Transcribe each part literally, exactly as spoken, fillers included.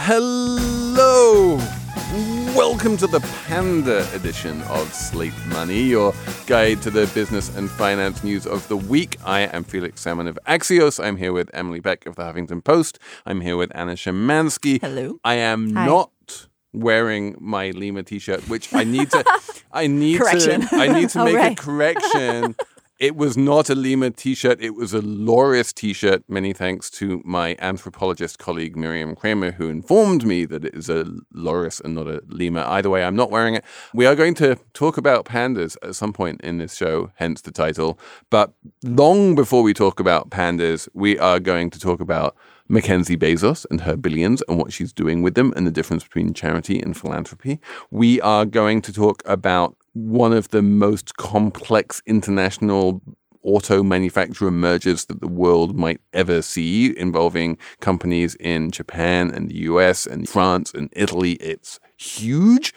Hello! Welcome to the Panda edition of Slate Money, your guide to the business and finance news of the week. I am Felix Salmon of Axios. I'm here with Emily Beck of the Huffington Post. I'm here with Anna Szymanski. Hello. I am Hi. not wearing my Lima t-shirt, which I need to I need correction. to I need to Oh, make right. a correction. It was not a Lima t-shirt. It was a Loris t-shirt. Many thanks to my anthropologist colleague, Miriam Kramer, who informed me that it is a Loris and not a Lima. Either way, I'm not wearing it. We are going to talk about pandas at some point in this show, hence the title. But long before we talk about pandas, we are going to talk about Mackenzie Bezos and her billions and what she's doing with them and the difference between charity and philanthropy. We are going to talk about one of the most complex international auto manufacturer mergers that the world might ever see, involving companies in Japan and the U S and France and Italy. It's huge.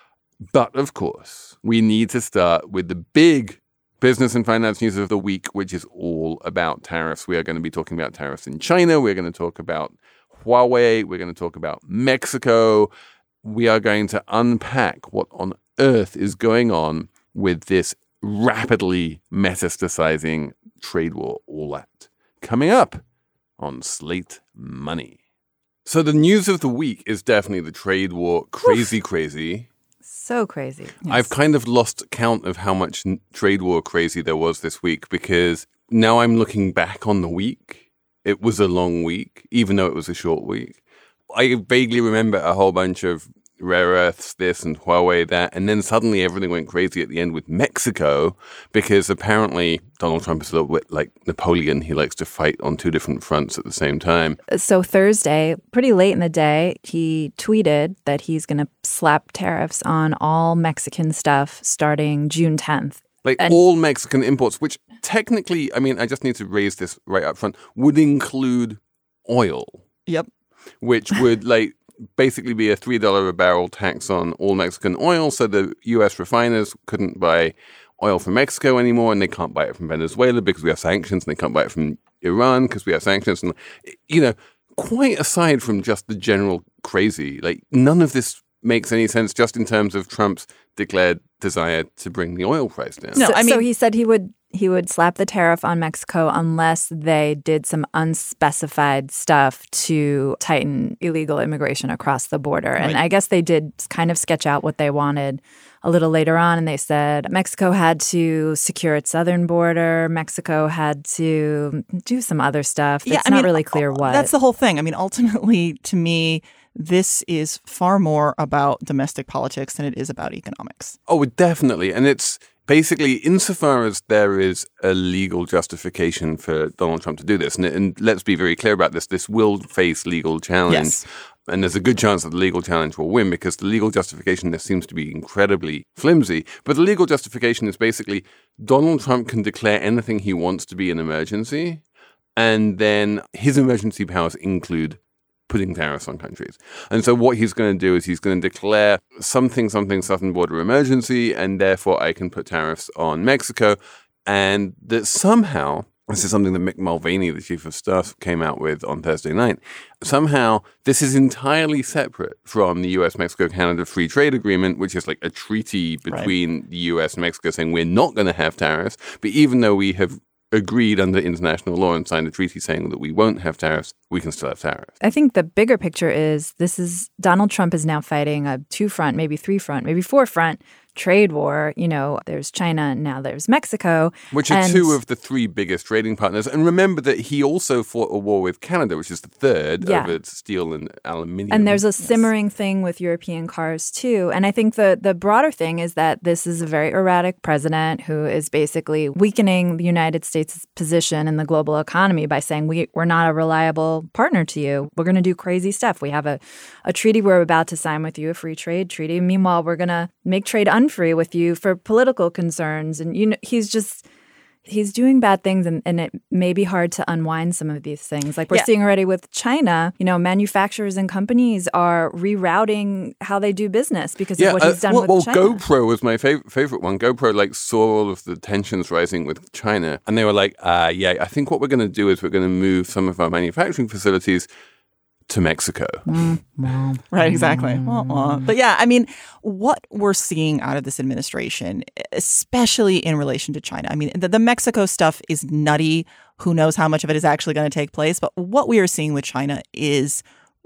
But of course, we need to start with the big business and finance news of the week, which is all about tariffs. We are going to be talking about tariffs in China. We're going to talk about Huawei. We're going to talk about Mexico. We are going to unpack what on earth is going on with this rapidly metastasizing trade war. All that coming up on Slate Money. So the news of the week is definitely the trade war. Crazy, Oof. crazy. So crazy. Yes. I've kind of lost count of how much n- trade war crazy there was this week, because now I'm looking back on the week. It was a long week, even though it was a short week. I vaguely remember a whole bunch of rare earths, this and Huawei, that. And then suddenly everything went crazy at the end with Mexico, because apparently Donald Trump is a little bit like Napoleon. He likes to fight on two different fronts at the same time. So Thursday, pretty late in the day, he tweeted that he's going to slap tariffs on all Mexican stuff starting June tenth. Like and- all Mexican imports, which technically, I mean, I just need to raise this right up front, would include oil. Yep. Which would like basically be a three dollars a barrel tax on all Mexican oil. So the U S refiners couldn't buy oil from Mexico anymore, and they can't buy it from Venezuela because we have sanctions, and they can't buy it from Iran because we have sanctions. And, you know, quite aside from just the general crazy, like none of this makes any sense just in terms of Trump's declared desire to bring the oil price down. No, No, so, I mean- so he said he would he would slap the tariff on Mexico unless they did some unspecified stuff to tighten illegal immigration across the border. And Right. I guess they did kind of sketch out what they wanted a little later on. And they said Mexico had to secure its southern border. Mexico had to do some other stuff. It's Yeah, I not mean, really clear what. That's the whole thing. I mean, ultimately, to me, this is far more about domestic politics than it is about economics. Oh, definitely. And it's basically insofar as there is a legal justification for Donald Trump to do this. And, and let's be very clear about this. This will face legal challenge. Yes. And there's a good chance that the legal challenge will win, because the legal justification there seems to be incredibly flimsy. But the legal justification is basically Donald Trump can declare anything he wants to be an emergency. And then his emergency powers include putting tariffs on countries. And so what he's going to do is he's going to declare something, something southern border emergency, and therefore I can put tariffs on Mexico. And that somehow, this is something that Mick Mulvaney, the chief of staff, came out with on Thursday night, somehow this is entirely separate from the U S Mexico Canada Free Trade Agreement, which is like a treaty between right. the U S and Mexico saying we're not going to have tariffs. But even though we have agreed under international law and signed a treaty saying that we won't have tariffs, we can still have tariffs. I think the bigger picture is this is Donald Trump is now fighting a two front, maybe three front, maybe four front trade war. You know, there's China and now there's Mexico. Which are and two of the three biggest trading partners. And remember that he also fought a war with Canada, which is the third yeah. over steel and aluminium. And there's a yes. simmering thing with European cars, too. And I think the, the broader thing is that this is a very erratic president who is basically weakening the United States' position in the global economy by saying we, we're not a reliable partner to you. We're going to do crazy stuff. We have a, a treaty we're about to sign with you, a free trade treaty. Meanwhile, we're going to make trade unfree with you for political concerns. And you know, he's just he's doing bad things, and, and it may be hard to unwind some of these things. Like we're yeah. seeing already with China, you know, manufacturers and companies are rerouting how they do business because yeah, of what he's done uh, well, with well, China. GoPro was my favorite favorite one. GoPro like saw all of the tensions rising with China, and they were like, uh, yeah, I think what we're going to do is we're going to move some of our manufacturing facilities to Mexico. Right, exactly. Uh-uh. But yeah, I mean, what we're seeing out of this administration, especially in relation to China, I mean, the, the Mexico stuff is nutty. Who knows how much of it is actually going to take place? But what we are seeing with China is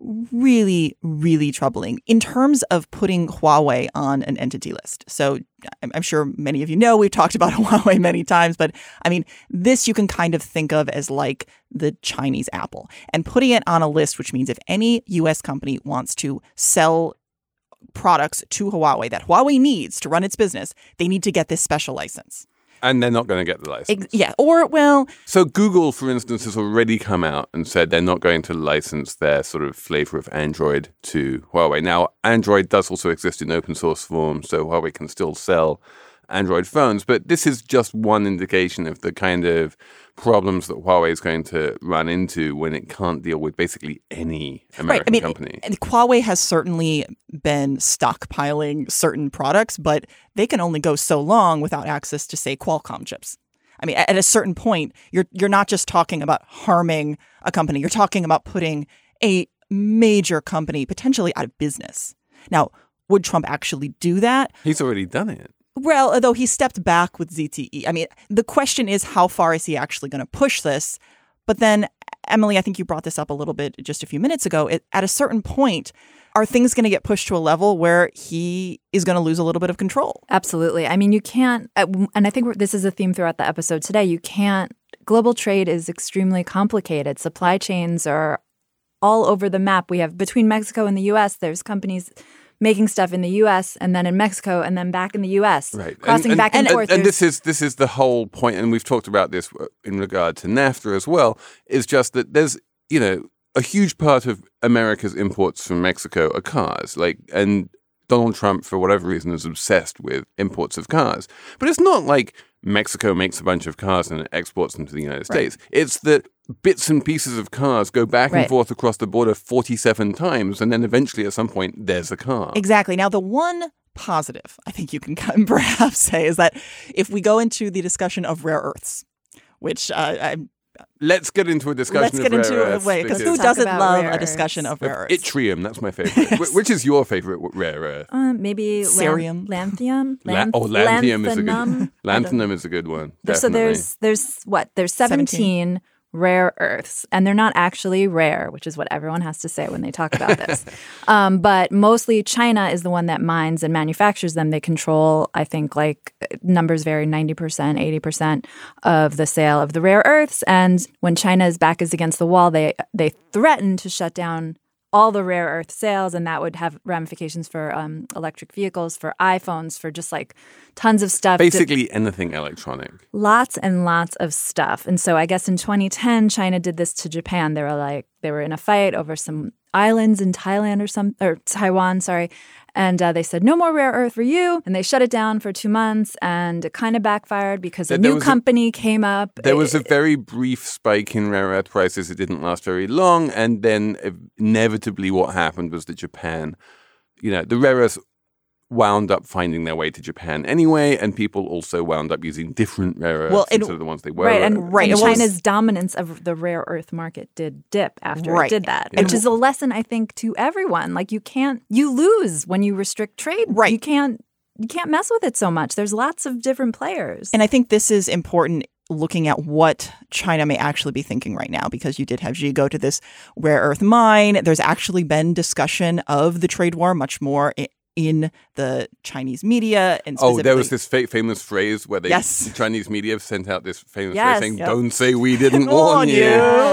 really, really troubling in terms of putting Huawei on an entity list. So I'm, I'm sure many of you know we've talked about Huawei many times, but I mean, this you can kind of think of as like the Chinese Apple and putting it on a list, which means if any U S company wants to sell products to Huawei that Huawei needs to run its business, they need to get this special license. And they're not going to get the license. Ex- yeah. Or, well... So Google, for instance, has already come out and said they're not going to license their sort of flavor of Android to Huawei. Now, Android does also exist in open source form, so Huawei can still sell Android phones. But this is just one indication of the kind of problems that Huawei is going to run into when it can't deal with basically any American right. I mean, company. And Huawei has certainly been stockpiling certain products, but they can only go so long without access to, say, Qualcomm chips. I mean, at a certain point, you're you're not just talking about harming a company. You're talking about putting a major company potentially out of business. Now, would Trump actually do that? He's already done it. Well, although he stepped back with Z T E. I mean, the question is, how far is he actually going to push this? But then, Emily, I think you brought this up a little bit just a few minutes ago. It, at a certain point, are things going to get pushed to a level where he is going to lose a little bit of control? Absolutely. I mean, you can't, and I think this is a theme throughout the episode today, you can't, global trade is extremely complicated. Supply chains are all over the map. We have, between Mexico and the U S, there's companies making stuff in the U S and then in Mexico and then back in the U S, right. crossing and, and, back and, and forth. And, and this is this is the whole point, and we've talked about this in regard to NAFTA as well, is just that there's, you know, a huge part of America's imports from Mexico are cars. Like, and Donald Trump, for whatever reason, is obsessed with imports of cars. But it's not like Mexico makes a bunch of cars and exports them to the United States. Right. It's that bits and pieces of cars go back right. and forth across the border forty-seven times, and then eventually at some point there's a car. Exactly. Now, the one positive I think you can perhaps say is that if we go into the discussion of rare earths, which uh, I'm Let's get into a discussion Let's of get rare into earths. a way, because who Talk doesn't about love rare a discussion earths. of rare earths? Yttrium, that's my favorite. Yes. Which is your favorite rare earth? Uh, maybe Cerium. Lan- lanthanum. La- oh, lanthanum is a good Lanthanum. lanthanum is a good one. So Definitely. there's there's what there's seventeen, seventeen rare earths, and they're not actually rare, which is what everyone has to say when they talk about this. um, but mostly China is the one that mines and manufactures them. They control, I think, like numbers vary, ninety percent, eighty percent of the sale of the rare earths. And when China's back is against the wall, they they threaten to shut down all the rare earth sales, and that would have ramifications for um, electric vehicles, for iPhones, for just like tons of stuff. Basically anything electronic. Lots and lots of stuff. And so I guess in twenty ten, China did this to Japan. They were like, they were in a fight over some islands in Thailand or some, or Taiwan, sorry. And uh, they said, no more rare earth for you. And they shut it down for two months. And it kind of backfired because a there new company a, came up. There was a very brief spike in rare earth prices. It didn't last very long. And then inevitably what happened was that Japan, you know, the rare earths wound up finding their way to Japan anyway, and people also wound up using different rare earths well, instead of the ones they were. Right, and, right. and was, China's dominance of the rare earth market did dip after right. it did that, yeah. which is a lesson, I think, to everyone. Like, you can't, you lose when you restrict trade. Right. You can't, you can't mess with it so much. There's lots of different players. And I think this is important looking at what China may actually be thinking right now, because you did have Xi go to this rare earth mine. There's actually been discussion of the trade war much more in the Chinese media. And oh, there was this fa- famous phrase where they, yes. the Chinese media sent out this famous yes. phrase saying, yep. don't say we didn't warn you.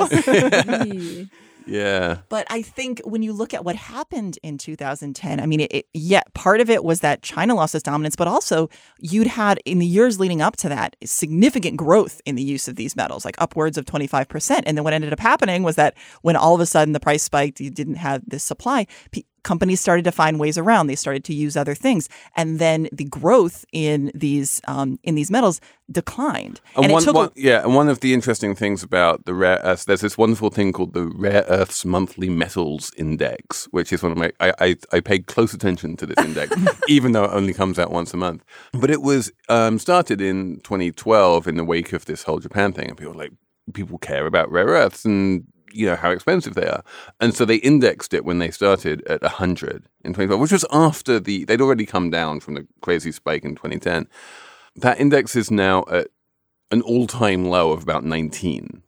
Yes. Yeah. But I think when you look at what happened in two thousand ten, I mean, it, it, yeah, part of it was that China lost its dominance, but also you'd had in the years leading up to that significant growth in the use of these metals, like upwards of twenty-five percent. And then what ended up happening was that when all of a sudden the price spiked, you didn't have this supply, pe- companies started to find ways around. They started to use other things, and then the growth in these um, in these metals declined. And, and one, it took one, yeah, and one of the interesting things about the rare earths, there's this wonderful thing called the Rare Earths Monthly Metals Index, which is one of my. I I, I paid close attention to this index, even though it only comes out once a month. But it was um, started in twenty twelve in the wake of this whole Japan thing, and people were like people care about rare earths and. you know, how expensive they are. And so they indexed it when they started at one hundred in twenty twelve, which was after the, they'd already come down from the crazy spike in twenty ten. That index is now at an all-time low of about nineteen.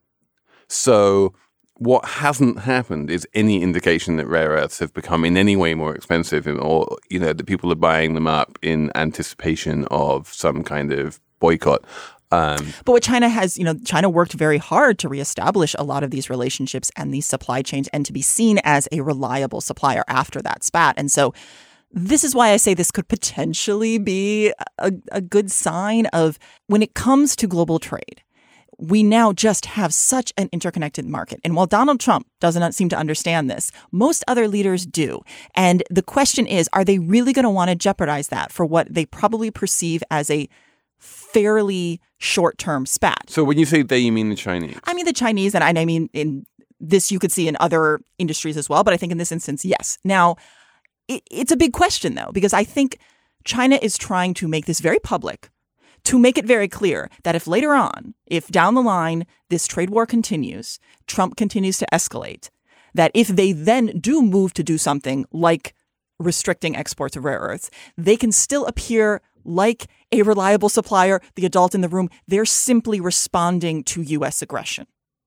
So what hasn't happened is any indication that rare earths have become in any way more expensive, or, you know, that people are buying them up in anticipation of some kind of boycott. Um, but what China has, you know, China worked very hard to reestablish a lot of these relationships and these supply chains and to be seen as a reliable supplier after that spat. And so this is why I say this could potentially be a, a good sign of when it comes to global trade. We now just have such an interconnected market. And while Donald Trump doesn't seem to understand this, most other leaders do. And the question is, are they really going to want to jeopardize that for what they probably perceive as a fairly short-term spat? So when you say they, you mean the Chinese? I mean the Chinese, and I mean in this you could see in other industries as well. But I think in this instance, yes. Now, it, it's a big question, though, because I think China is trying to make this very public, to make it very clear that if later on, if down the line this trade war continues, Trump continues to escalate, that if they then do move to do something like restricting exports of rare earths, they can still appear like a reliable supplier, the adult in the room. They're simply responding to U S aggression.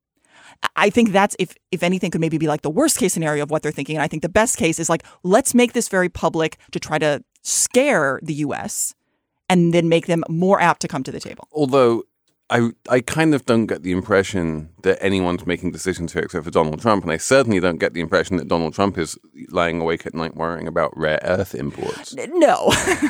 I think that's, if if anything, could maybe be like the worst case scenario of what they're thinking. And I think the best case is like, let's make this very public to try to scare the U S and then make them more apt to come to the table. Although I I kind of don't get the impression that anyone's making decisions here except for Donald Trump. And I certainly don't get the impression that Donald Trump is lying awake at night worrying about rare earth imports. No.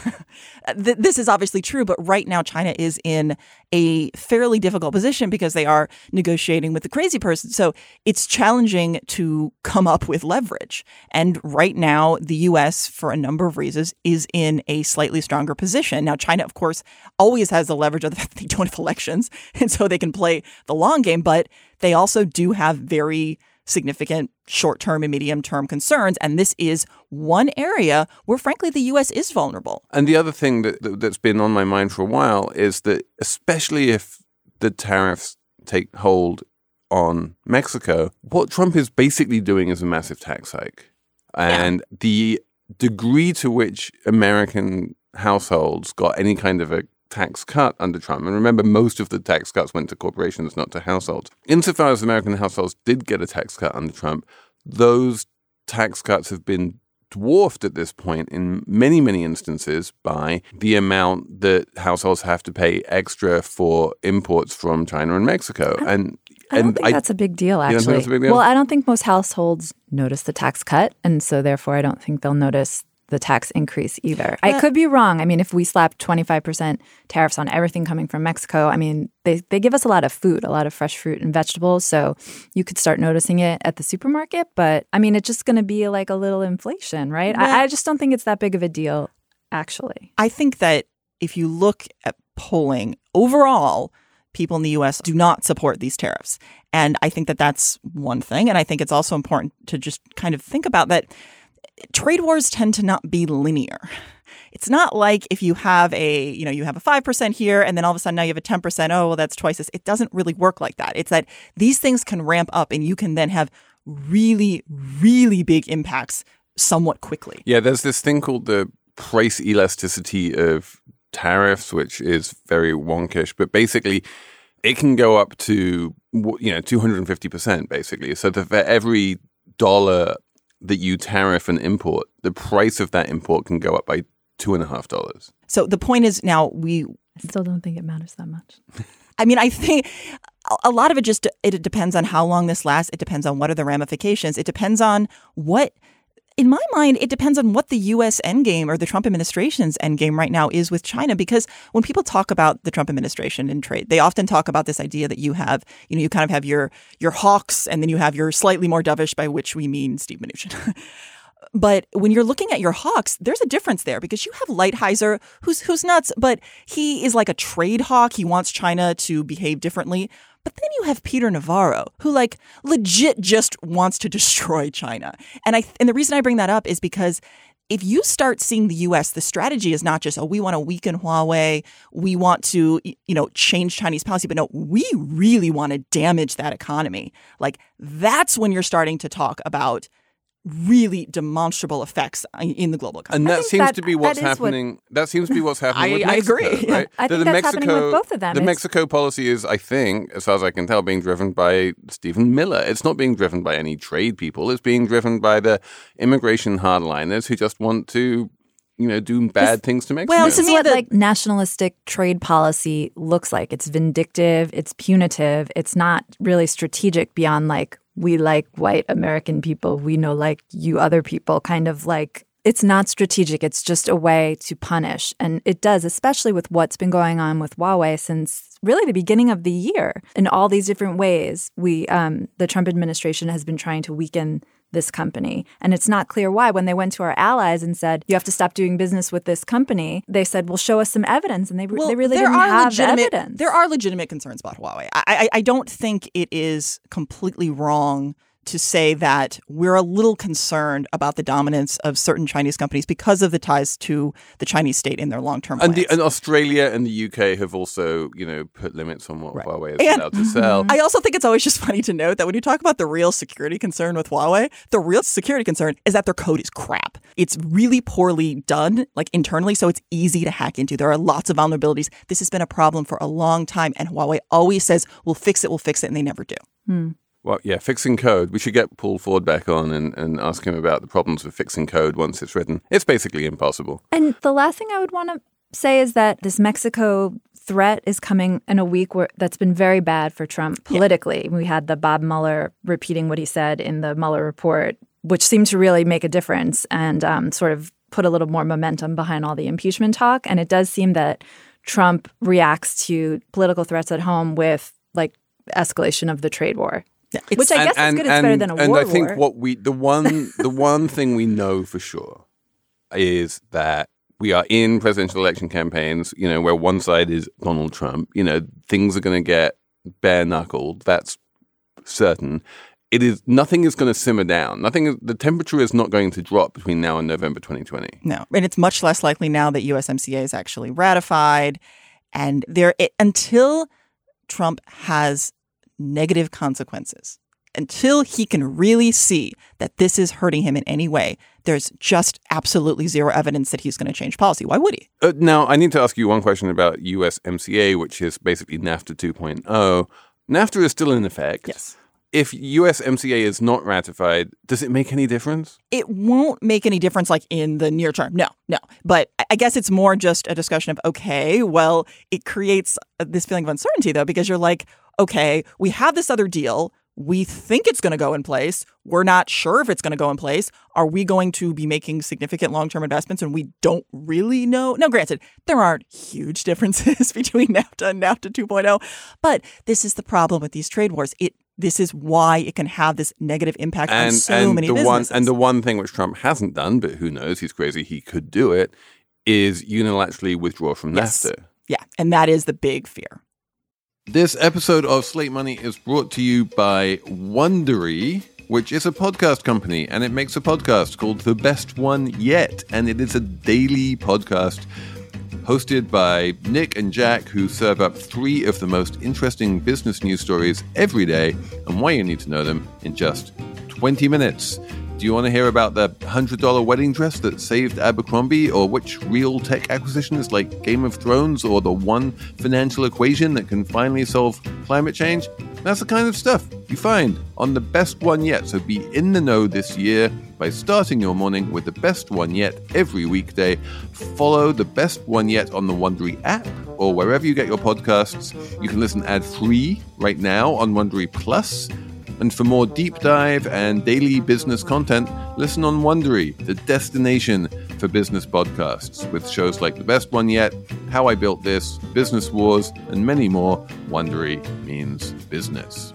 This is obviously true, but right now China is in a fairly difficult position because they are negotiating with the crazy person. So it's challenging to come up with leverage. And right now, the U S, for a number of reasons, is in a slightly stronger position. Now, China, of course, always has the leverage of the fact that they don't have elections, and so they can play the long game, but they also do have very significant short-term and medium-term concerns. And this is one area where, frankly, the U S is vulnerable. And the other thing that, that, that's been on my mind for a while is that, especially if the tariffs take hold on Mexico, what Trump is basically doing is a massive tax hike. And yeah. the degree to which American households got any kind of a tax cut under Trump. And remember, most of the tax cuts went to corporations, not to households. Insofar as American households did get a tax cut under Trump, those tax cuts have been dwarfed at this point in many, many instances by the amount that households have to pay extra for imports from China and Mexico. I, and I don't and think I, that's a big deal, actually. You don't think that's a big deal? Well, I don't think most households notice the tax cut, and so therefore I don't think they'll notice the tax increase either. But I could be wrong. I mean, if we slap twenty-five percent tariffs on everything coming from Mexico, I mean, they, they give us a lot of food, a lot of fresh fruit and vegetables. So you could start noticing it at the supermarket. But I mean, it's just going to be like a little inflation, right? Well, I, I just don't think it's that big of a deal, actually. I think that if you look at polling overall, people in the U S do not support these tariffs. And I think that that's one thing. And I think it's also important to just kind of think about that. Trade wars tend to not be linear. It's not like if you have a, you know, you have a five percent here and then all of a sudden now you have a ten percent. Oh, well, that's twice this. It doesn't really work like that. It's that these things can ramp up and you can then have really, really big impacts somewhat quickly. Yeah, there's this thing called the price elasticity of tariffs, which is very wonkish, but basically it can go up to, you know, two hundred fifty percent basically. So that for every dollar that you tariff an import, the price of that import can go up by two and a half dollars. So the point is now we I still don't think it matters that much. I mean, I think a lot of it just it depends on how long this lasts. It depends on what are the ramifications. It depends on what, in my mind, it depends on what the U S endgame or the Trump administration's endgame right now is with China. Because when people talk about the Trump administration and trade, they often talk about this idea that you have, you know, you kind of have your your hawks and then you have your slightly more dovish, by which we mean Steve Mnuchin. But when you're looking at your hawks, there's a difference there because you have Lighthizer, who's who's nuts, but he is like a trade hawk. He wants China to behave differently. But then you have Peter Navarro, who like legit just wants to destroy China. And I and the reason I bring that up is because if you start seeing the U S, the strategy is not just, oh, we want to weaken Huawei, we want to, you know, change Chinese policy, but no, we really want to damage that economy. Like, that's when you're starting to talk about really demonstrable effects in the global economy. And that seems that, to be what's happening. What, that seems to be what's happening I, with I Mexico, agree. right? Yeah. I think the that's Mexico, happening with both of them. The it's, Mexico policy is, I think, as far as I can tell, being driven by Stephen Miller. It's not being driven by any trade people. It's being driven by the immigration hardliners who just want to, you know, do bad this, things to Mexico. Well, this is what like nationalistic trade policy looks like. It's vindictive. It's punitive. It's not really strategic beyond like, we like white American people. We know like you other people, kind of like it's not strategic. It's just a way to punish. And it does, especially with what's been going on with Huawei since really the beginning of the year. In all these different ways, we um, the Trump administration has been trying to weaken this company. And it's not clear why. When they went to our allies and said, you have to stop doing business with this company, they said, well, show us some evidence. And they, well, they really there didn't are have legitimate, evidence. There are legitimate concerns about Huawei. I, I, I don't think it is completely wrong to say that we're a little concerned about the dominance of certain Chinese companies because of the ties to the Chinese state in their long-term plans. And, the, and Australia and the U K have also, you know, put limits on what right. Huawei is and, allowed to sell. I also think it's always just funny to note that when you talk about the real security concern with Huawei, the real security concern is that their code is crap. It's really poorly done, like internally, so it's easy to hack into. There are lots of vulnerabilities. This has been a problem for a long time, and Huawei always says, we'll fix it, we'll fix it, and they never do. Hmm. Well, yeah, fixing code. We should get Paul Ford back on and, and ask him about the problems with fixing code once it's written. It's basically impossible. And the last thing I would want to say is that this Mexico threat is coming in a week where that's been very bad for Trump politically. Yeah. We had the Bob Mueller repeating what he said in the Mueller report, which seemed to really make a difference and um, sort of put a little more momentum behind all the impeachment talk. And it does seem that Trump reacts to political threats at home with like escalation of the trade war. Yeah, which I guess and, is good. And, it's better than a and war And I think war. what we the one the one thing we know for sure is that we are in presidential election campaigns. You know, where one side is Donald Trump. You know, things are going to get bare knuckled. That's certain. It is nothing is going to simmer down. Nothing. The temperature is not going to drop between now and November twenty twenty. No, and it's much less likely now that U S M C A is actually ratified, and there it, until Trump has negative consequences, until he can really see that this is hurting him in any way, there's just absolutely zero evidence that he's going to change policy. Why would he? Uh, now, I need to ask you one question about U S M C A, which is basically NAFTA two point oh. NAFTA is still in effect. Yes. If U S M C A is not ratified, does it make any difference? It won't make any difference like in the near term. No, no. But I guess it's more just a discussion of, okay, well, it creates this feeling of uncertainty, though, because you're like, okay, we have this other deal. We think it's going to go in place. We're not sure if it's going to go in place. Are we going to be making significant long-term investments and we don't really know? Now, granted, there aren't huge differences between NAFTA and NAFTA two point oh, but this is the problem with these trade wars. It This is why it can have this negative impact and, on so and many the businesses. One, and the one thing which Trump hasn't done, but who knows, he's crazy, he could do it, is unilaterally withdraw from yes. NAFTA. Yeah, and that is the big fear. This episode of Slate Money is brought to you by Wondery, which is a podcast company, and it makes a podcast called The Best One Yet, and it is a daily podcast hosted by Nick and Jack, who serve up three of the most interesting business news stories every day, and why you need to know them in just twenty minutes. Do you want to hear about the one hundred dollars wedding dress that saved Abercrombie, or which real tech acquisitions like Game of Thrones, or the one financial equation that can finally solve climate change? That's the kind of stuff you find on The Best One Yet. So be in the know this year by starting your morning with The Best One Yet every weekday. Follow The Best One Yet on the Wondery app or wherever you get your podcasts. You can listen ad-free right now on Wondery Plus. And for more deep dive and daily business content, listen on Wondery, the destination for business podcasts, with shows like The Best One Yet, How I Built This, Business Wars, and many more. Wondery means business.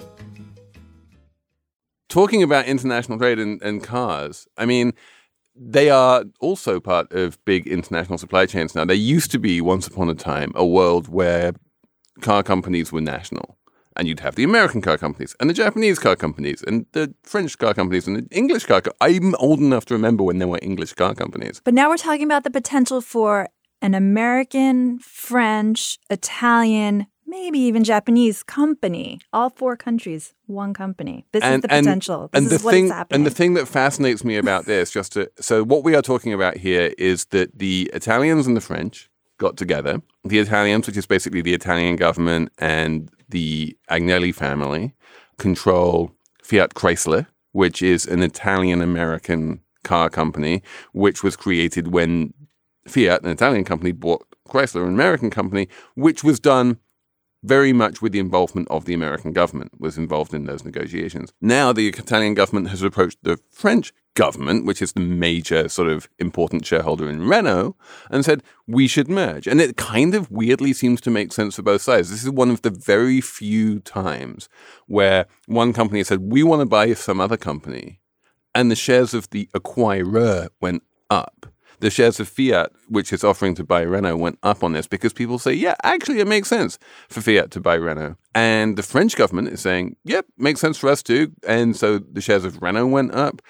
Talking about international trade and, and cars, I mean, they are also part of big international supply chains now. There used to be, once upon a time, a world where car companies were national. And you'd have the American car companies and the Japanese car companies and the French car companies and the English car companies. I'm old enough to remember when there were English car companies. But now we're talking about the potential for an American, French, Italian, maybe even Japanese company. All four countries, one company. This and, is the and, potential. This and is the what thing, is happening. And the thing that fascinates me about this, just to, so what we are talking about here is that the Italians and the French got together. The Italians, which is basically the Italian government and the Agnelli family, control Fiat Chrysler, which is an Italian-American car company, which was created when Fiat, an Italian company, bought Chrysler, an American company, which was done very much with the involvement of the American government, was involved in those negotiations. Now the Italian government has approached the French government, which is the major sort of important shareholder in Renault, and said, we should merge. And it kind of weirdly seems to make sense for both sides. This is one of the very few times where one company said, we want to buy some other company, and the shares of the acquirer went up. The shares of Fiat, which is offering to buy Renault, went up on this because people say, yeah, actually, it makes sense for Fiat to buy Renault. And the French government is saying, yep, makes sense for us too. And so the shares of Renault went up.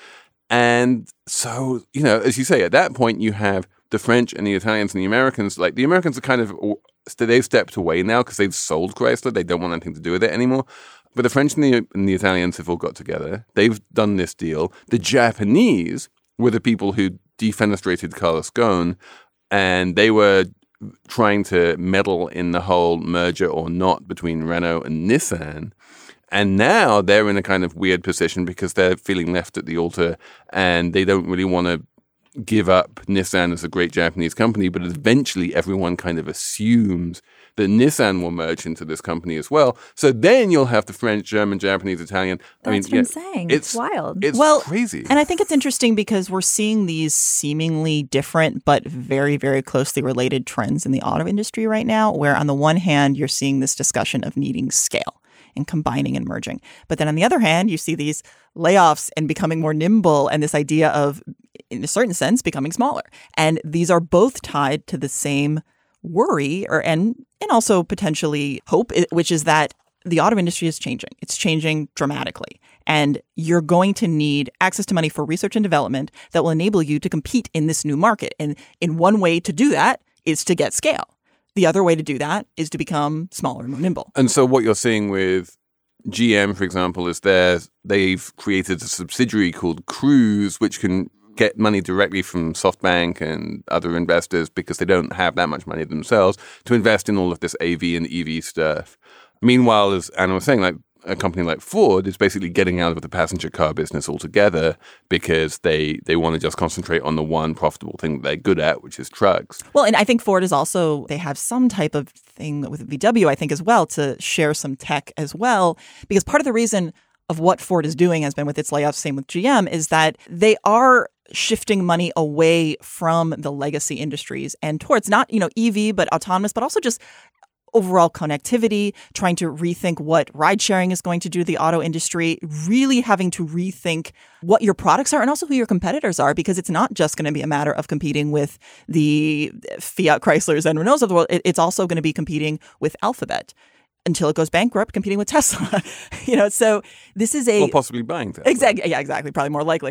And so, you know, as you say, at that point, you have the French and the Italians and the Americans. Like the Americans are kind of, they've stepped away now because they've sold Chrysler. They don't want anything to do with it anymore. But the French and the, and the Italians have all got together. They've done this deal. The Japanese were the people who defenestrated Carlos Ghosn, and they were trying to meddle in the whole merger or not between Renault and Nissan. And now they're in a kind of weird position because they're feeling left at the altar and they don't really want to give up Nissan as a great Japanese company. But eventually everyone kind of assumes that Nissan will merge into this company as well. So then you'll have the French, German, Japanese, Italian. That's I mean, what yeah, I'm saying. It's, it's wild. It's well, crazy. And I think it's interesting because we're seeing these seemingly different but very, very closely related trends in the auto industry right now, where on the one hand, you're seeing this discussion of needing scale and combining and merging. But then on the other hand, you see these layoffs and becoming more nimble and this idea of, in a certain sense, becoming smaller. And these are both tied to the same worry or and and also potentially hope, which is that the auto industry is changing. It's changing dramatically. And you're going to need access to money for research and development that will enable you to compete in this new market. And in one way to do that is to get scale. The other way to do that is to become smaller and more nimble. And so what you're seeing with G M, for example, is theirs, they've created a subsidiary called Cruise, which can get money directly from SoftBank and other investors because they don't have that much money themselves to invest in all of this A V and E V stuff. Meanwhile, as Anna was saying, like a company like Ford is basically getting out of the passenger car business altogether because they, they want to just concentrate on the one profitable thing that they're good at, which is trucks. Well, and I think Ford is also, they have some type of thing with V W, I think, as well, to share some tech as well. Because part of the reason of what Ford is doing has been with its layoffs, same with G M, is that they are shifting money away from the legacy industries and towards not, you know, E V, but autonomous, but also just overall connectivity, trying to rethink what ride sharing is going to do to the auto industry, really having to rethink what your products are and also who your competitors are, because it's not just going to be a matter of competing with the Fiat Chryslers and Renaults of the world. It's also going to be competing with Alphabet until it goes bankrupt, competing with Tesla. you know, so this is a... Or possibly buying Tesla. Exactly. Yeah, exactly. Probably more likely.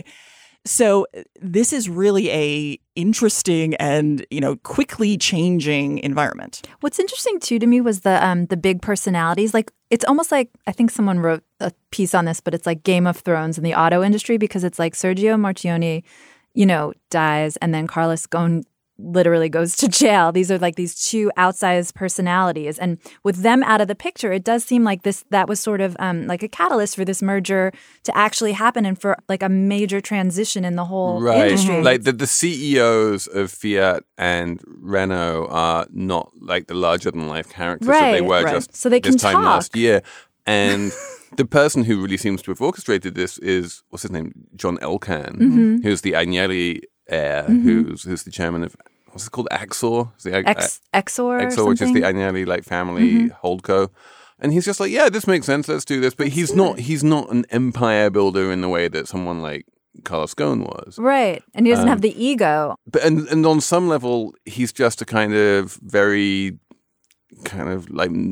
So this is really a interesting and, you know, quickly changing environment. What's interesting, too, to me was the um, the big personalities. Like, it's almost like, I think someone wrote a piece on this, but it's like Game of Thrones in the auto industry because it's like Sergio Marchionne, you know, dies and then Carlos Ghosn literally goes to jail. These are like these two outsized personalities. And with them out of the picture, it does seem like this that was sort of um, like a catalyst for this merger to actually happen and for like a major transition in the whole right. industry. Mm-hmm. Like the, the C E Os of Fiat and Renault are not like the larger-than-life characters right, that they were right. just so they can this time talk. last year. And the person who really seems to have orchestrated this is, what's his name? John Elkann, mm-hmm. who's the Agnelli heir, mm-hmm. who's who's the chairman of, what's it called? Axor? Is the, Ex, Exor Exor, which is the Agnelli like family mm-hmm. holdco. And he's just like, yeah, this makes sense. Let's do this. But let's he's not. It. He's not an empire builder in the way that someone like Carlos Ghosn was. Right, and he doesn't um, have the ego. But and and on some level, he's just a kind of very kind of like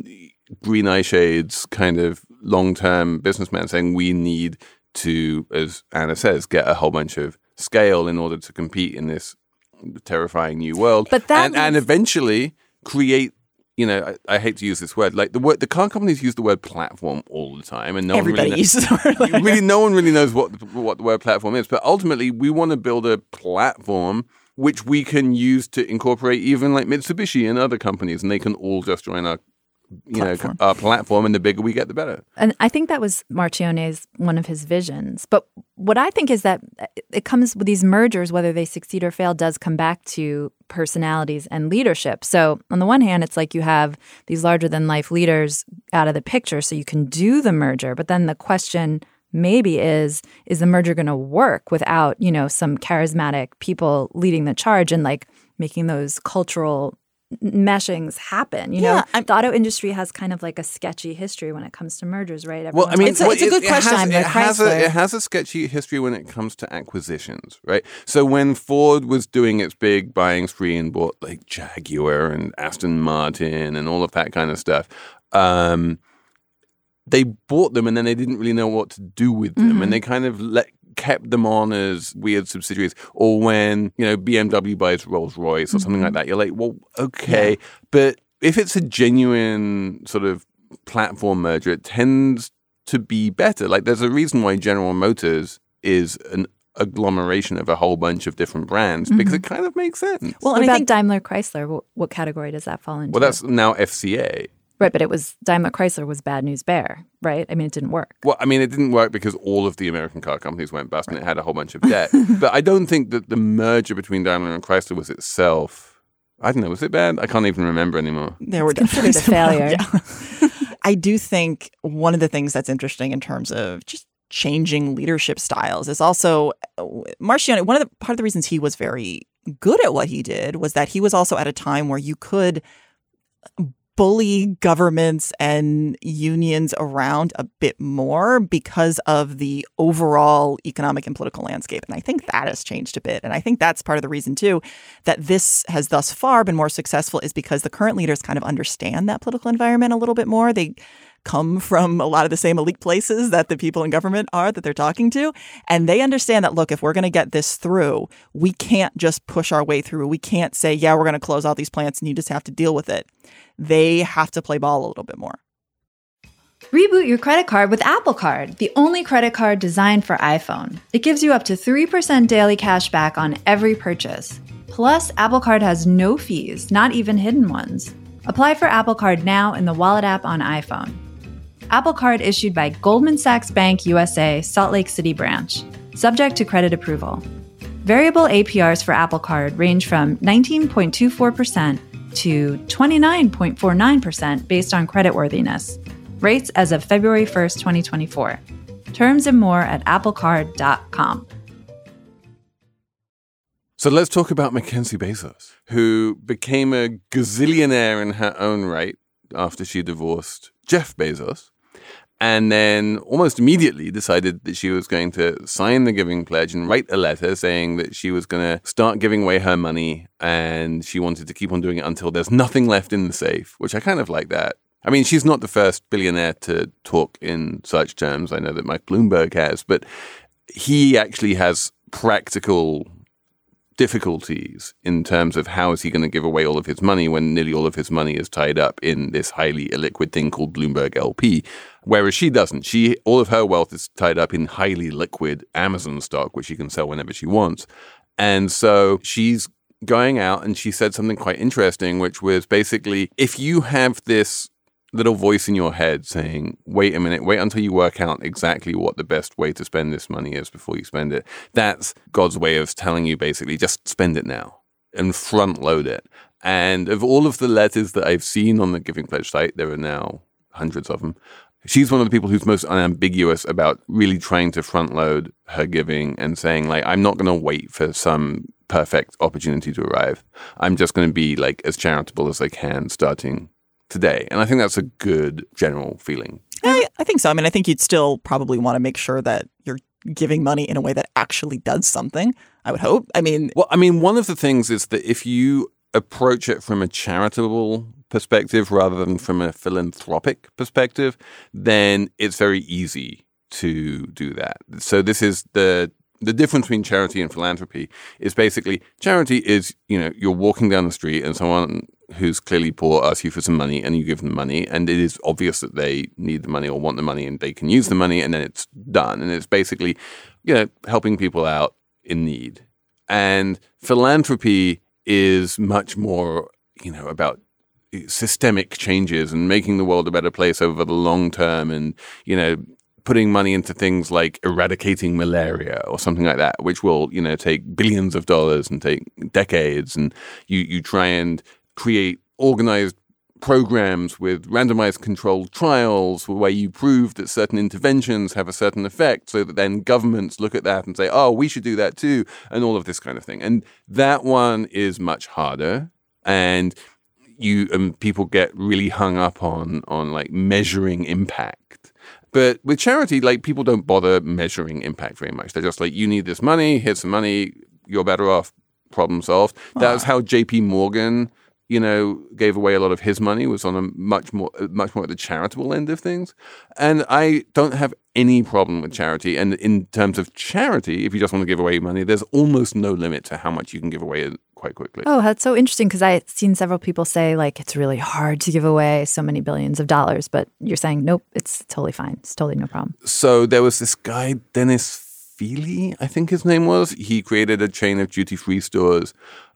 green eye shades kind of long-term businessman saying we need to, as Anna says, get a whole bunch of scale in order to compete in this terrifying new world. But that and, means- and eventually create, you know, I, I hate to use this word, like the word, the car companies use the word platform all the time, and no Everybody one really uses the word. Like, really, no one really knows what what the word platform is. But ultimately, we want to build a platform which we can use to incorporate even like Mitsubishi and other companies, and they can all just join our, you platform. know, our platform. And the bigger we get, the better. And I think that was Marchione's one of his visions. But what I think is that it comes with these mergers, whether they succeed or fail, does come back to personalities and leadership. So on the one hand, it's like you have these larger than life leaders out of the picture, so you can do the merger. But then the question maybe is, is the merger going to work without, you know, some charismatic people leading the charge and like making those cultural meshings happen? You Yeah, know, I'm- the auto industry has kind of like a sketchy history when it comes to mergers, right? Well, I Everyone's mean, It's a- well, it's a good it, question. It has, Daimler, it, has a, Chrysler. it has a sketchy history when it comes to acquisitions, right? So when Ford was doing its big buying spree and bought like Jaguar and Aston Martin and all of that kind of stuff, um, they bought them and then they didn't really know what to do with them, Mm-hmm. and they kind of let kept them on as weird subsidiaries. Or when, you know, B M W buys Rolls-Royce or something like that, you're like, well, okay, Yeah. but if it's a genuine sort of platform merger, it tends to be better. Like there's a reason why General Motors is an agglomeration of a whole bunch of different brands, because it kind of makes sense. well, What and I about think Daimler Chrysler? What, what category does that fall into? Well, that's now F C A. right, but it was Daimler Chrysler was Bad News Bear, right? I mean, it didn't work. Well, I mean, it didn't work because all of the American car companies went bust and it had a whole bunch of debt. But I don't think that the merger between Daimler and Chrysler was itself, I don't know, was it bad? I can't even remember anymore. there were considered definitely a some- failure. Yeah. I do think one of the things that's interesting in terms of just changing leadership styles is also Marchione. One of the part of the reasons he was very good at what he did was that he was also at a time where you could bully governments and unions around a bit more because of the overall economic and political landscape. And I think that has changed a bit. And I think that's part of the reason, too, that this has thus far been more successful is because the current leaders kind of understand that political environment a little bit more. They come from a lot of the same elite places that the people in government are that they're talking to. And they understand that, look, if we're going to get this through, we can't just push our way through. We can't say, yeah, we're going to close all these plants and you just have to deal with it. They have to play ball a little bit more. Reboot your credit card with Apple Card, the only credit card designed for iPhone. It gives you up to three percent daily cash back on every purchase. Plus, Apple Card has no fees, not even hidden ones. Apply for Apple Card now in the Wallet app on iPhone. Apple Card issued by Goldman Sachs Bank U S A, Salt Lake City branch. Subject to credit approval. Variable A P Rs for Apple Card range from nineteen point two four percent to twenty-nine point four nine percent based on creditworthiness. Rates as of February first, twenty twenty-four. Terms and more at apple card dot com. So let's talk about Mackenzie Bezos, who became a gazillionaire in her own right after she divorced Jeff Bezos, and then almost immediately decided that she was going to sign the Giving Pledge and write a letter saying that she was going to start giving away her money, and she wanted to keep on doing it until there's nothing left in the safe, which I kind of like that. I mean, she's not the first billionaire to talk in such terms. I know that Mike Bloomberg has, but he actually has practical difficulties in terms of how is he going to give away all of his money when nearly all of his money is tied up in this highly illiquid thing called Bloomberg L P, whereas she doesn't. She all of her wealth is tied up in highly liquid Amazon stock, which she can sell whenever she wants. And so she's going out and she said something quite interesting, which was basically, if you have this little voice in your head saying, wait a minute, wait until you work out exactly what the best way to spend this money is before you spend it. That's God's way of telling you basically, just spend it now and front load it. And of all of the letters that I've seen on the Giving Pledge site, there are now hundreds of them. She's one of the people who's most unambiguous about really trying to front load her giving and saying, like, I'm not going to wait for some perfect opportunity to arrive. I'm just going to be like as charitable as I can starting today. And I think that's a good general feeling. I, I think so. I mean, I think you'd still probably want to make sure that you're giving money in a way that actually does something, I would hope. I mean, Well, I mean, one of the things is that if you approach it from a charitable perspective rather than from a philanthropic perspective, then it's very easy to do that. So this is the the difference between charity and philanthropy is basically charity is, you know, you're walking down the street and someone who's clearly poor asks you for some money and you give them money and it is obvious that they need the money or want the money and they can use the money and then it's done. And it's basically, you know, helping people out in need. And philanthropy is much more, you know, about systemic changes and making the world a better place over the long term and, you know, putting money into things like eradicating malaria or something like that, which will, you know, take billions of dollars and take decades. And you, you try and create organized programs with randomized controlled trials where you prove that certain interventions have a certain effect so that then governments look at that and say, oh, we should do that too, and all of this kind of thing. And that one is much harder. And you and people get really hung up on on like measuring impact. But with charity, like people don't bother measuring impact very much. They're just like, you need this money, here's some money, you're better off, problem solved. That was how J P Morgan, you know, gave away a lot of his money, was on a much more, much more at the charitable end of things. And I don't have any problem with charity. And in terms of charity, if you just want to give away money, there's almost no limit to how much you can give away quite quickly. Oh, that's so interesting because I've seen several people say like it's really hard to give away so many billions of dollars, but you're saying, nope, it's totally fine. It's totally no problem. So there was this guy, Dennis Feely, I think his name was. He created a chain of duty-free stores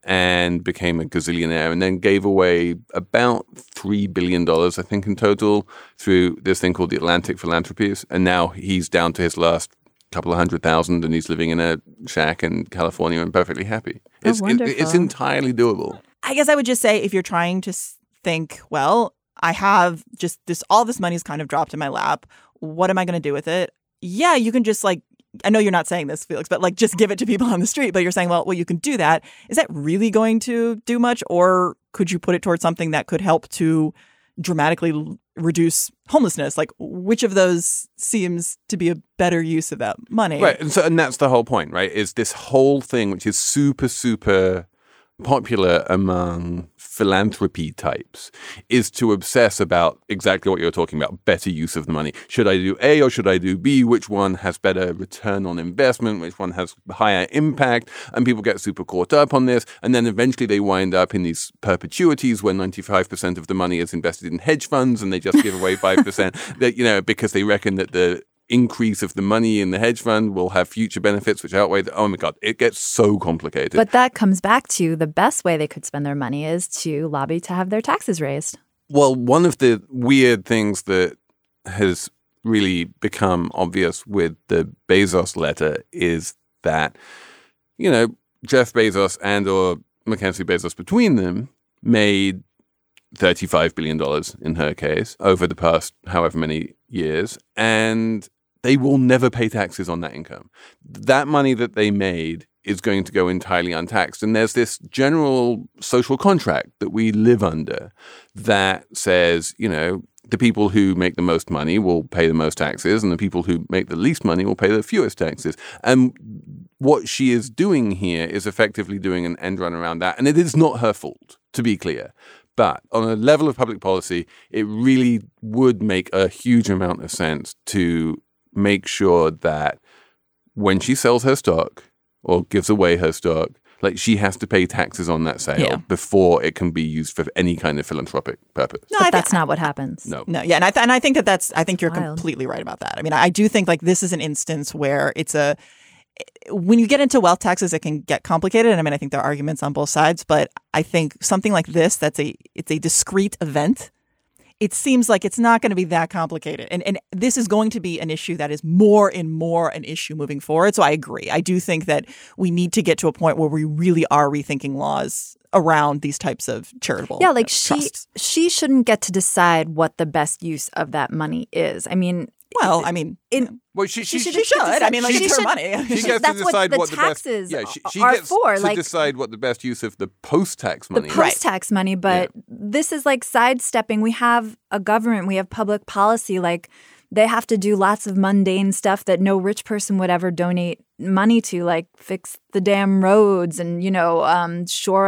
and became a gazillionaire and then gave away about three billion dollars, I think, in total through this thing called the Atlantic Philanthropies. And now he's down to his last couple of hundred thousand and he's living in a shack in California and perfectly happy. Oh, it's, it, it's entirely doable. I guess I would just say if you're trying to think, well, I have just this, all this money's kind of dropped in my lap. What am I going to do with it? Yeah, you can just like, I know you're not saying this, Felix, but like just give it to people on the street. But you're saying, well, well, you can do that. Is that really going to do much? Or could you put it towards something that could help to dramatically l- reduce homelessness? Like which of those seems to be a better use of that money? Right. And so, and that's the whole point, right? Is this whole thing, which is super, super popular among philanthropy types, is to obsess about exactly what you're talking about, better use of the money. Should I do A or should I do B? Which one has better return on investment? Which one has higher impact? And people get super caught up on this. And then eventually they wind up in these perpetuities where ninety-five percent of the money is invested in hedge funds and they just give away five percent, that, you know, because they reckon that the increase of the money in the hedge fund will have future benefits which outweigh the, oh my God, it gets so complicated. But that comes back to the best way they could spend their money is to lobby to have their taxes raised. Well, one of the weird things that has really become obvious with the Bezos letter is that, you know, Jeff Bezos and or Mackenzie Bezos between them made thirty-five billion dollars in her case over the past however many years. And they will never pay taxes on that income. That money that they made is going to go entirely untaxed. And there's this general social contract that we live under that says, you know, the people who make the most money will pay the most taxes and the people who make the least money will pay the fewest taxes. And what she is doing here is effectively doing an end run around that. And it is not her fault, to be clear. But on a level of public policy, it really would make a huge amount of sense to make sure that when she sells her stock or gives away her stock, like she has to pay taxes on that sale yeah. before it can be used for any kind of philanthropic purpose. No, but th- that's not what happens. No. No, yeah. And I, th- and I think that that's, I think you're Wild. completely right about that. I mean, I do think like this is an instance where it's a, when you get into wealth taxes, it can get complicated. And I mean, I think there are arguments on both sides, but I think something like this, that's a, it's a discrete event. It seems like it's not going to be that complicated. And and this is going to be an issue that is more and more an issue moving forward. So I agree. I do think that we need to get to a point where we really are rethinking laws around these types of charitable Yeah, like trusts. she she shouldn't get to decide what the best use of that money is. I mean, Well, I mean, in, Well, she, she, she she, she should. I mean, like, she it's her should- money. she she- gets to that's what decide the what the best taxes yeah, she, she are gets for, to like- decide what the best use of the post-tax the money is. post-tax money, but this is like sidestepping. We have a government, we have public policy, like they have to do lots of mundane stuff that no rich person would ever donate money to, like fix the damn roads and, you know, um, shore up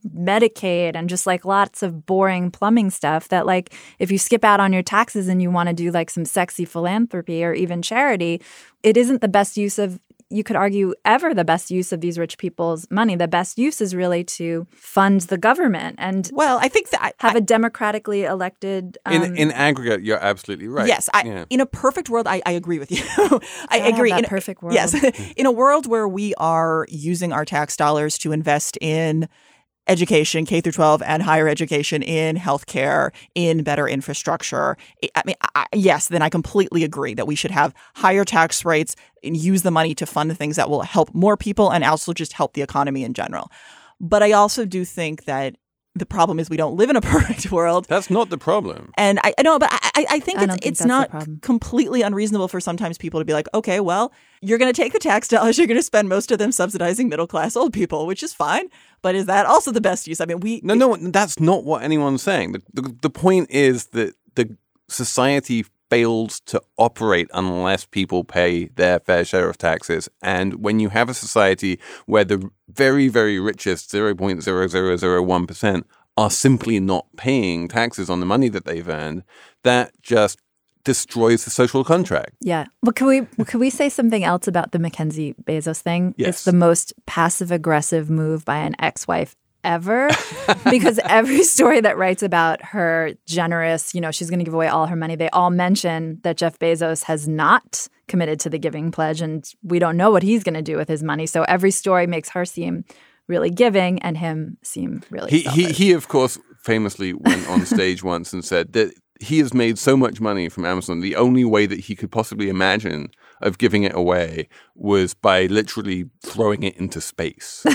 Medicaid and just like lots of boring plumbing stuff that like if you skip out on your taxes and you want to do like some sexy philanthropy or even charity, it isn't the best use of, you could argue, ever the best use of these rich people's money. The best use is really to fund the government and well, I think that I, have I, a democratically elected. Um, in in aggregate, you're absolutely right. Yes, I, yeah. in a perfect world, I, I agree with you. I I agree. That in a perfect world. Yes, in a world where we are using our tax dollars to invest in education, K through twelve, and higher education, in healthcare, in better infrastructure. I mean, I, yes, then I completely agree that we should have higher tax rates and use the money to fund things that will help more people and also just help the economy in general. But I also do think that the problem is we don't live in a perfect world. That's not the problem. And I, I know, but I, I think I it's, don't think it's that's not the problem. completely unreasonable for sometimes people to be like, okay, well, you're going to take the tax dollars, you're going to spend most of them subsidizing middle class old people, which is fine. But is that also the best use? I mean, we No, no, that's not what anyone's saying. The, the, the point is that the society fails to operate unless people pay their fair share of taxes. And when you have a society where the very, very richest zero point zero zero zero one percent are simply not paying taxes on the money that they've earned, that just destroys the social contract. Yeah. But can we can we say something else about the Mackenzie Bezos thing? Yes. It's the most passive-aggressive move by an ex-wife ever because every story that writes about her generous, you know, she's going to give away all her money, they all mention that Jeff Bezos has not committed to the giving pledge and we don't know what he's going to do with his money. So every story makes her seem really giving and him seem really He, selfish. he, he, of course, famously went on stage once and said that he has made so much money from Amazon. The only way that he could possibly imagine of giving it away was by literally throwing it into space.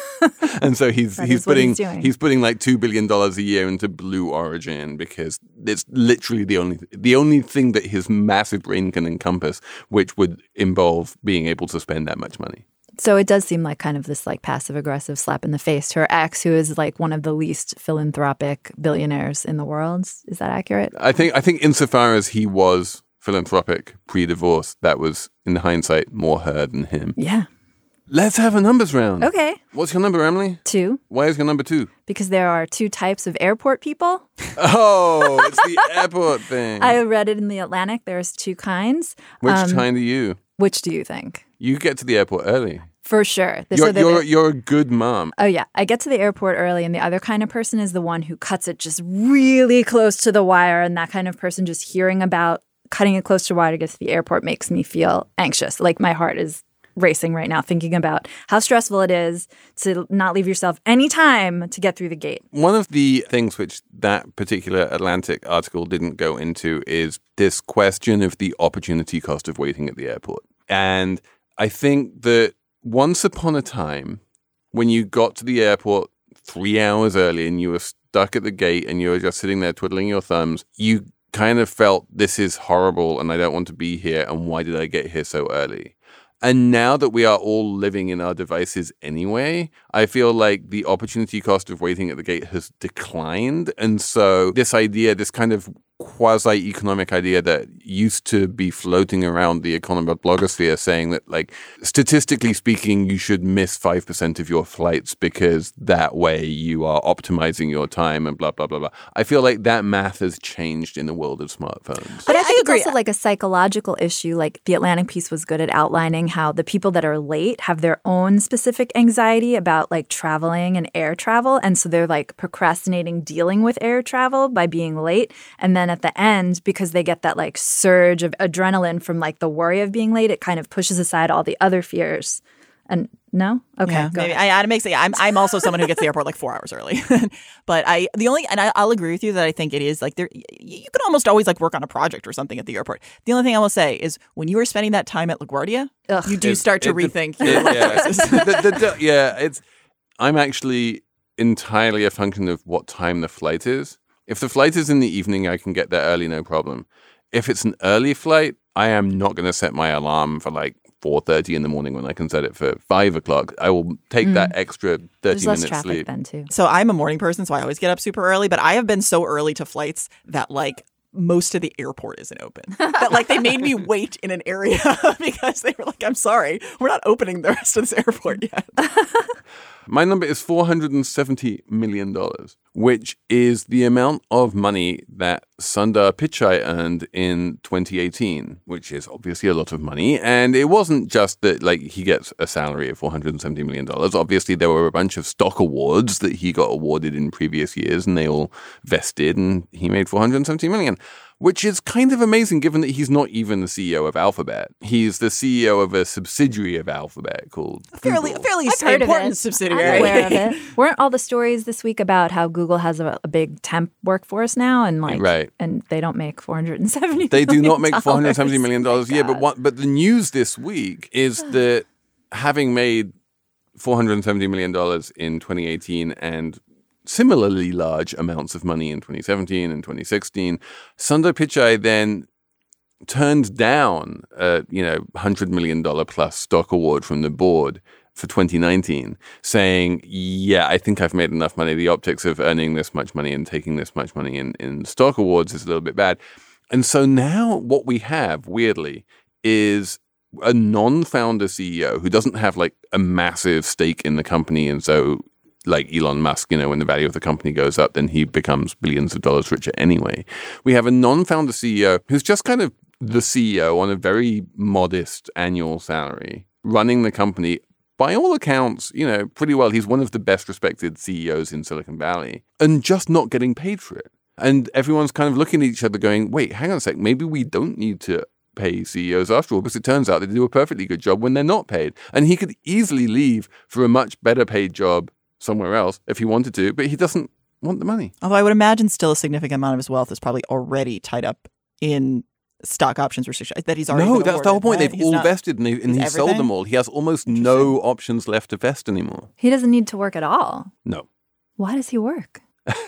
And so he's That he's is what putting he's doing. he's putting like two billion dollars a year into Blue Origin because it's literally the only the only thing that his massive brain can encompass, which would involve being able to spend that much money. So it does seem like kind of this like passive aggressive slap in the face to her ex, who is like one of the least philanthropic billionaires in the world. Is that accurate? I think I think insofar as he was philanthropic pre-divorce, that was in hindsight more her than him. Yeah. Let's have a numbers round. Okay. What's your number, Emily? Two, Why is your number two? because there are two types of airport people. Oh, it's the airport thing. I read it in The Atlantic. There's two kinds. Which Um, kind are you? Which do you think? You get to the airport early. For sure. This- You're, so that you're, it- you're a good mom. Oh, yeah. I get to the airport early, and the other kind of person is the one who cuts it just really close to the wire. And that kind of person, just hearing about cutting it close to the wire to get to the airport makes me feel anxious. Like my heart is racing right now, thinking about how stressful it is to not leave yourself any time to get through the gate. One of the things which that particular Atlantic article didn't go into is this question of the opportunity cost of waiting at the airport. And I think that once upon a time, when you got to the airport three hours early and you were stuck at the gate and you were just sitting there twiddling your thumbs, you kind of felt this is horrible and I don't want to be here. And why did I get here so early? And now that we are all living in our devices anyway, I feel like the opportunity cost of waiting at the gate has declined. And so this idea, this kind of quasi-economic idea that used to be floating around the economy blogosphere saying that, like, statistically speaking, you should miss five percent of your flights because that way you are optimizing your time and blah, blah, blah, blah. I feel like that math has changed in the world of smartphones. But I, I think agree. it's also like a psychological issue. Like the Atlantic piece was good at outlining how the people that are late have their own specific anxiety about like traveling and air travel. And so they're like procrastinating dealing with air travel by being late. And then at the end, because they get that like surge of adrenaline from like the worry of being late, it kind of pushes aside all the other fears. And no? Okay. Yeah, go maybe. ahead. I, I makes it. I'm I'm also someone who gets to the airport like four hours early. But I the only and I, I'll agree with you that I think it is like there. You, you can almost always like work on a project or something at the airport. The only thing I will say is when you are spending that time at LaGuardia, Ugh. you do It- start to it- rethink it- your life yeah. choices. The- the- the- yeah, it's. I'm actually entirely a function of what time the flight is. If the flight is in the evening, I can get there early, no problem. If it's an early flight, I am not going to set my alarm for like four thirty in the morning when I can set it for five o'clock. I will take that extra thirty There's less minutes traffic sleep. then too. So I'm a morning person, so I always get up super early. But I have been so early to flights that like most of the airport isn't open. That like they made me wait in an area because they were like, "I'm sorry, we're not opening the rest of this airport yet." My number is four hundred seventy million dollars, which is the amount of money that Sundar Pichai earned in twenty eighteen, which is obviously a lot of money. And it wasn't just that like he gets a salary of four hundred seventy million dollars. Obviously, there were a bunch of stock awards that he got awarded in previous years, and they all vested, and he made four hundred seventy million dollars. Which is kind of amazing given that he's not even the C E O of Alphabet. He's the C E O of a subsidiary of Alphabet called a fairly, Google. a fairly I've heard important of it. subsidiary. I'm aware of it. Weren't all the stories this week about how Google has a, a big temp workforce now, and like, right. and they don't make four hundred seventy. They do not make four hundred seventy million dollars a year. God. But what? But the news this week is that having made four hundred seventy million dollars in twenty eighteen and similarly large amounts of money in twenty seventeen and twenty sixteen, Sundar Pichai then turned down a you know one hundred million dollars plus stock award from the board for twenty nineteen, saying, yeah, I think I've made enough money. The optics of earning this much money and taking this much money in, in stock awards is a little bit bad. And so now what we have, weirdly, is a non-founder C E O who doesn't have like a massive stake in the company, and so like Elon Musk, you know, when the value of the company goes up, then he becomes billions of dollars richer anyway. We have a non-founder C E O who's just kind of the C E O on a very modest annual salary, running the company. By all accounts, you know, pretty well. He's one of the best respected C E Os in Silicon Valley, and just not getting paid for it. And everyone's kind of looking at each other going, wait, hang on a sec, maybe we don't need to pay C E Os after all, because it turns out they do a perfectly good job when they're not paid. And he could easily leave for a much better paid job somewhere else if he wanted to, but he doesn't want the money. Although I would imagine still a significant amount of his wealth is probably already tied up in stock options restrictions that he's already No, been that's the whole awarded, point. right? They've He's all not- vested and, they, and he's he's sold everything? them all. He has almost no options left to vest anymore. He doesn't need to work at all. No. Why does he work?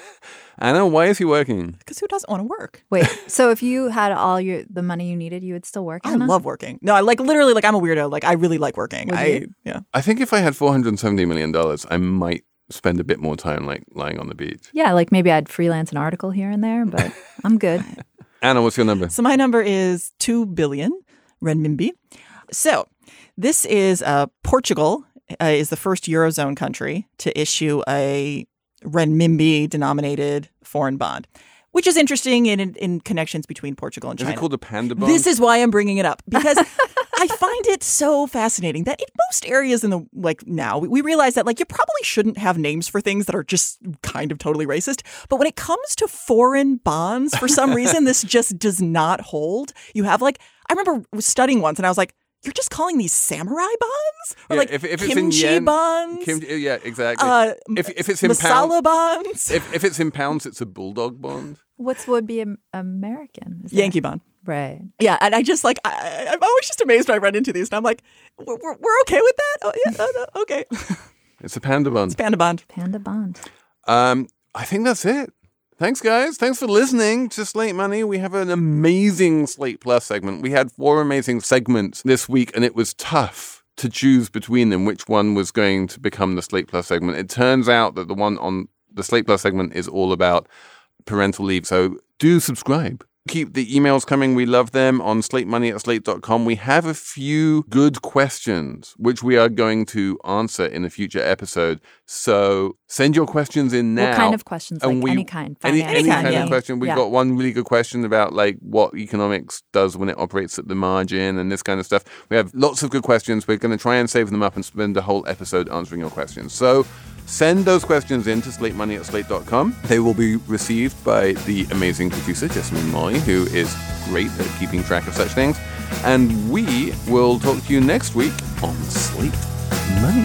Anna, why is he working? Because who doesn't want to work? Wait, so if you had all your the money you needed, you would still work? I Anna? love working. No, I like literally like I'm a weirdo. Like I really like working. Would I you? yeah. I think if I had four hundred seventy million dollars, I might spend a bit more time like lying on the beach. Yeah, like maybe I'd freelance an article here and there, but I'm good. Anna, what's your number? So my number is two billion renminbi. So this is uh, Portugal uh, is the first Eurozone country to issue a renminbi denominated foreign bond, which is interesting in, in, in connections between Portugal and Is China. it called a panda bond? This is why I'm bringing it up, because I find it so fascinating that in most areas in the like now we, we realize that like you probably shouldn't have names for things that are just kind of totally racist. But when it comes to foreign bonds, for some reason, this just does not hold. You have like I remember studying once and I was like, you're just calling these samurai bonds or Yeah, like if- if it's in kimchi yen- bonds? Kim, yeah, exactly. uh, if, if it's in masala pounds, bonds, if, if it's in pounds, it's a bulldog bond. What's would be am- American? Is Yankee that- bond. Right. Yeah, and I just like I, I'm always just amazed when I run into these, and I'm like, we're, we're, we're okay with that. Oh yeah, oh, no, okay. It's a panda bond. It's Panda Bond. Panda bond. Um, I think that's it. Thanks, guys. Thanks for listening to Slate Money. We have an amazing Slate Plus segment. We had four amazing segments this week, and it was tough to choose between them which one was going to become the Slate Plus segment. It turns out that the one on the Slate Plus segment is all about parental leave. So do subscribe. Keep the emails coming. We love them on slate money at slate dot com. We have a few good questions, which we are going to answer in a future episode. So send your questions in now. What kind of questions? And Like we- any kind. Any, finance, any kind, kind yeah. of question. We Yeah. got one really good question about like what economics does when it operates at the margin and this kind of stuff. We have lots of good questions. We're going to try and save them up and spend a whole episode answering your questions. So send those questions in to slate money at slate dot com. They will be received by the amazing producer, Jessamine Molly, who is great at keeping track of such things. And we will talk to you next week on Slate Money.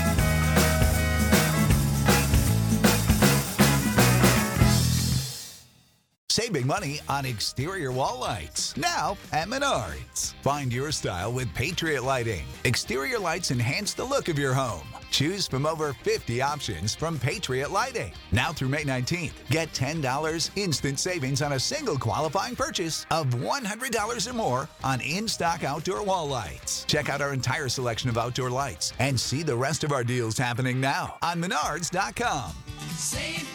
Saving money on exterior wall lights. Now at Menards. Find your style with Patriot Lighting. Exterior lights enhance the look of your home. Choose from over fifty options from Patriot Lighting. Now through May nineteenth, get ten dollars instant savings on a single qualifying purchase of one hundred dollars or more on in-stock outdoor wall lights. Check out our entire selection of outdoor lights and see the rest of our deals happening now on menards dot com. Save